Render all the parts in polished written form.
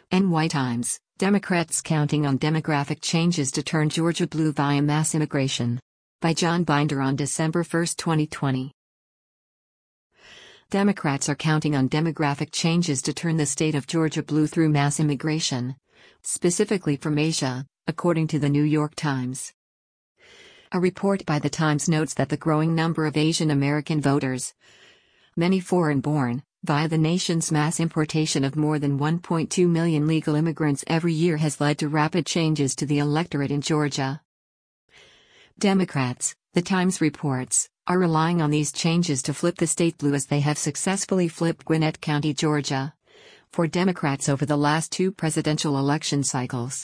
NY Times, Democrats counting on demographic changes to turn Georgia blue via mass immigration. By John Binder on December 1, 2020. Democrats are counting on demographic changes to turn the state of Georgia blue through mass immigration, specifically from Asia, according to the New York Times. A report by the Times notes that the growing number of Asian American voters, many foreign-born, via the nation's mass importation of more than 1.2 million legal immigrants every year has led to rapid changes to the electorate in Georgia. Democrats, the Times reports, are relying on these changes to flip the state blue as they have successfully flipped Gwinnett County, Georgia, for Democrats over the last two presidential election cycles.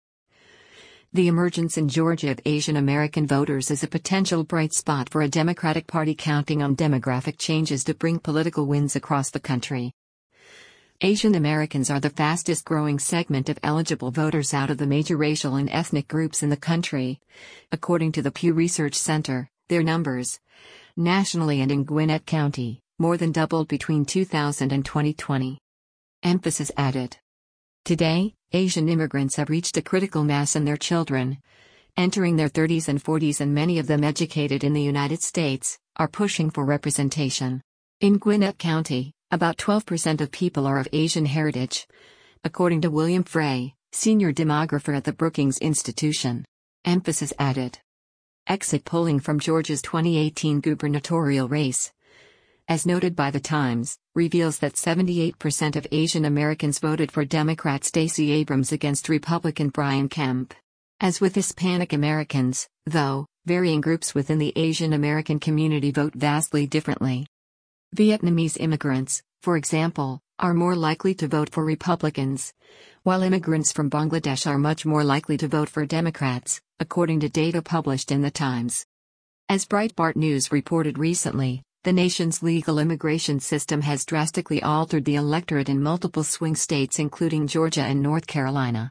The emergence in Georgia of Asian American voters is a potential bright spot for a Democratic Party counting on demographic changes to bring political wins across the country. Asian Americans are the fastest growing segment of eligible voters out of the major racial and ethnic groups in the country. According to the Pew Research Center, their numbers, nationally and in Gwinnett County, more than doubled between 2000 and 2020. Emphasis added. Today, Asian immigrants have reached a critical mass and their children, entering their 30s and 40s and many of them educated in the United States, are pushing for representation. In Gwinnett County, about 12% of people are of Asian heritage, according to William Frey, senior demographer at the Brookings Institution. Emphasis added. Exit polling from Georgia's 2018 gubernatorial race, as noted by the Times, reveals that 78% of Asian Americans voted for Democrat Stacey Abrams against Republican Brian Kemp. As with Hispanic Americans, though, varying groups within the Asian American community vote vastly differently. Vietnamese immigrants, for example, are more likely to vote for Republicans, while immigrants from Bangladesh are much more likely to vote for Democrats, according to data published in the Times. As Breitbart News reported recently, the nation's legal immigration system has drastically altered the electorate in multiple swing states including Georgia and North Carolina.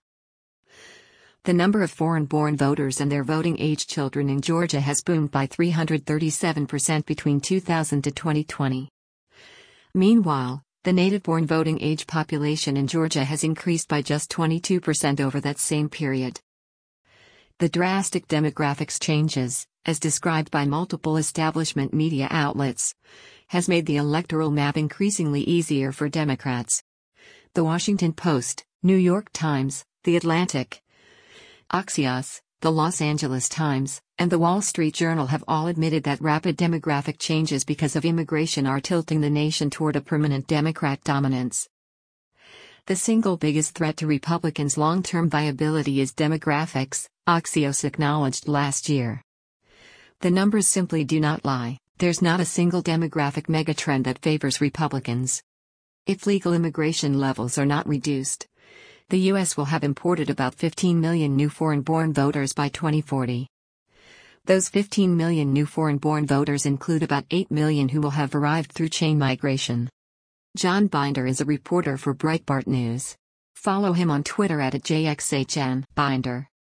The number of foreign-born voters and their voting-age children in Georgia has boomed by 337% between 2000 to 2020. Meanwhile, the native-born voting-age population in Georgia has increased by just 22% over that same period. The drastic demographics changes, as described by multiple establishment media outlets, has made the electoral map increasingly easier for Democrats. The Washington Post, New York Times, The Atlantic, Axios, The Los Angeles Times, and The Wall Street Journal have all admitted that rapid demographic changes because of immigration are tilting the nation toward a permanent Democrat dominance. The single biggest threat to Republicans' long-term viability is demographics, Axios acknowledged last year. The numbers simply do not lie. There's not a single demographic megatrend that favors Republicans. If legal immigration levels are not reduced, the U.S. will have imported about 15 million new foreign-born voters by 2040. Those 15 million new foreign-born voters include about 8 million who will have arrived through chain migration. John Binder is a reporter for Breitbart News. Follow him on Twitter @JXHN Binder.